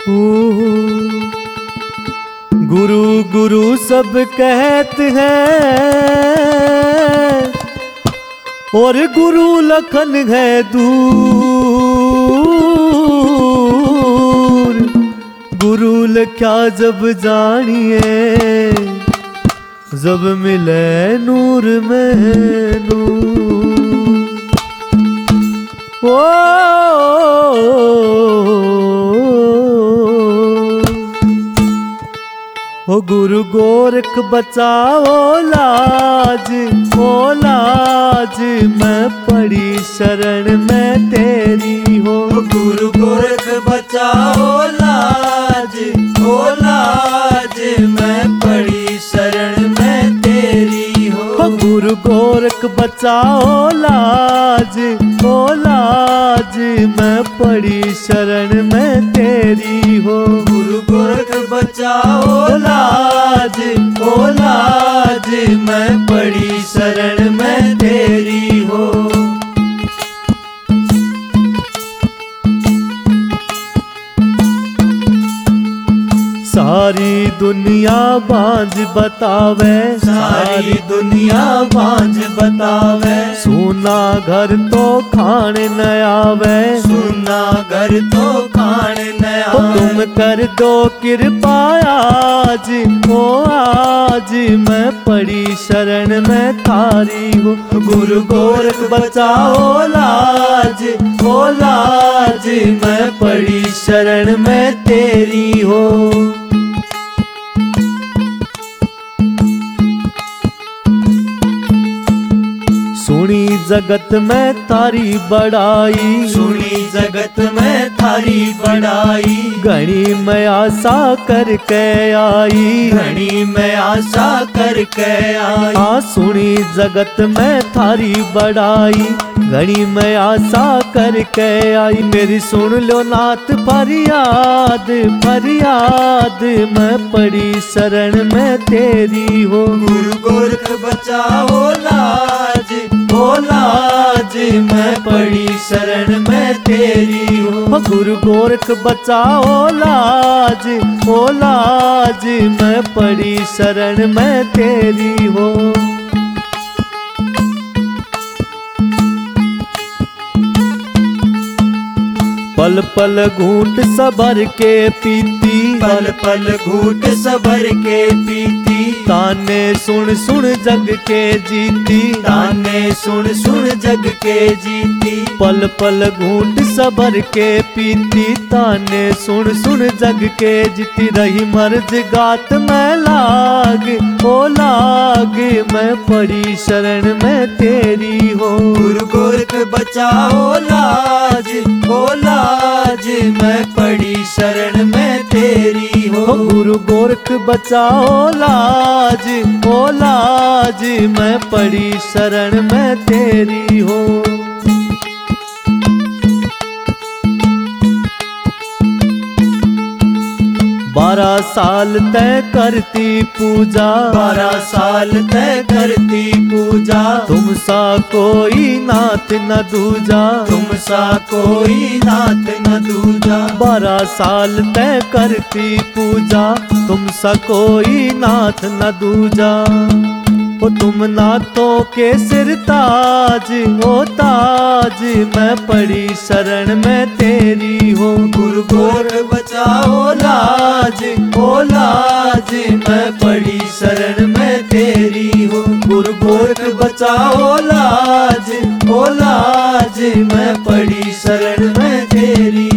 गुरु गुरु सब कहते हैं और गुरु लखन है दूर। गुरु लख्या जब जानिए जब मिले नूर में नूर। ओ गुरु गोरख बचाओ लाज, ओ लाज मैं पड़ी शरण में तेरी हो। गुरु गोरख बचाओ लाज, ओ लाज मैं पड़ी शरण में तेरी हो। गुरु गोरख बचाओ लाज, ओ लाज मैं पड़ी शरण में तेरी हो। गुरु गोरख बचाओ लाज, ओ लाज मैं पड़ी शरण में तेरी हो। सारी दुनिया बांझ बतावे, सारी दुनिया बांझ बतावे। सोना घर तो खाने न आवे, सुना घर तो खान न आवे। तुम कर दो कृपा आज, ओ आज मैं पड़ी शरण में थारी हो। गुरु गोरख बचाओ लाज, ओ लाज मैं पड़ी शरण में तेरी हो। सुनी जगत में थारी बड़ाई, सुनी जगत में थारी बड़ाई। घनी मैं आशा करके आई, घनी मैं आशा करके आई। हाँ सुनी जगत में थारी बड़ाई, घनी मैं आशा करके आई। मेरी सुन लो नाथ फरियाद, फरियाद मैं पड़ी शरण में तेरी हो। गुरु गोरख बचाओ लाज, ओ लाज मैं पड़ी शरण में तेरी हो। गुरु गोरख बचाओ लाज, ओ लाज मैं पड़ी शरण में तेरी हो। पल पल घूंट सबर के पीती, पल पल घूट सबर के पीती। ताने सुन सुन जग के जीती, ताने सुन सुन जग के जीती। पल पल घूंट सबर के पीती। ताने सुन सुन जग के जीती। रही मर्ज गात में लाग, ओ लाग मैं पड़ी शरण में तेरी हो। गुरु गोरख बचाओ लाज, ओ लाज मैं पड़ी शरण में तेरी हो। गुरु गोरख बचाओ लाज, ओ लाज मैं पड़ी शरण में तेरी हो। 12 साल तय करती पूजा, 12 साल तय करती पूजा। तुम सा कोई नाथ न दूजा, तुम सा कोई नाथ न दूजा। 12 साल तय करती पूजा, तुम सा कोई नाथ न दूजा। ओ तुम नाथों के सिर ताज, ओ ताज मैं पड़ी शरण में तेरी हो। गुरु गोरख बचाओ लाज, ओ लाज मैं पड़ी शरण में तेरी हो। गुरु गोरख बचाओ लाज, ओ लाज मैं पड़ी शरण में तेरी